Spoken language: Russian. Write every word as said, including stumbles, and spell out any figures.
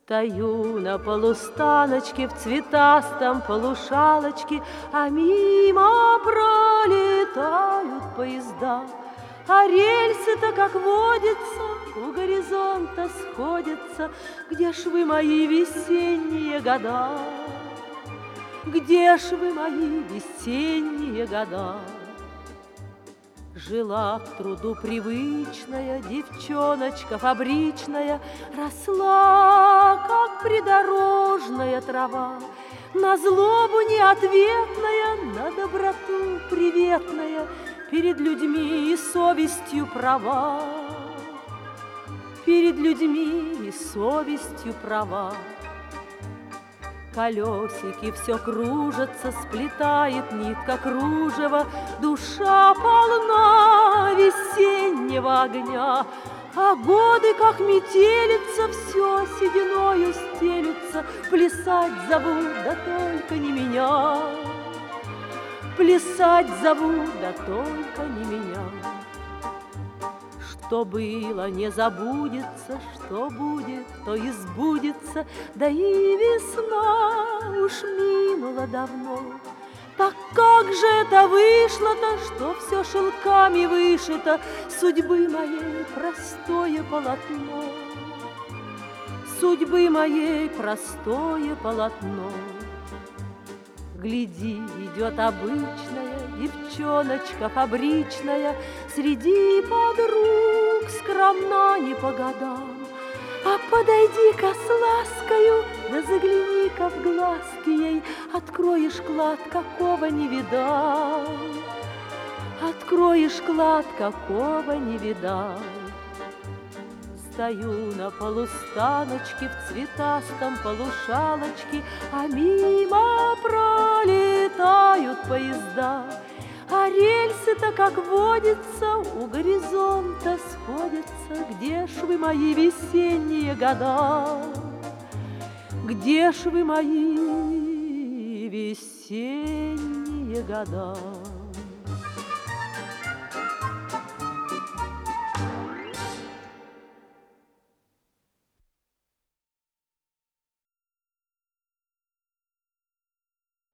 Стою на полустаночке в цветастом полушалочке, а мимо пролетают поезда. А рельсы-то, как водится, у горизонта сходятся. Где ж вы, мои весенние года? Где ж вы, мои весенние года? Жила к труду привычная девчоночка фабричная, росла, как придорожная трава, на злобу неответная, на доброту приветная, перед людьми и совестью права, перед людьми и совестью права. Колесики все кружатся, сплетает нитка кружева, душа полна весеннего огня, а годы, как метелица, все сединою стелются. Плясать зовут, да только не меня, плясать зовут, да только не меня. Что было, не забудется, что будет, то и сбудется, да и весна уж минула давно. Так как же это вышло-то, что все шелками вышито, судьбы моей простое полотно, судьбы моей простое полотно. Гляди, идет обычная девчоночка фабричная, среди подруг скромна не по годам. А подойди-ка с ласкою, да загляни-ка в глазки ей, откроешь клад, какого не видал, откроешь клад, какого не видал. Стою на полустаночке в цветастом полушалочке, а мимо пролетают поезда. А рельсы-то, как водится, у горизонта сходятся. Где ж вы, мои весенние года? Где ж вы, мои весенние года?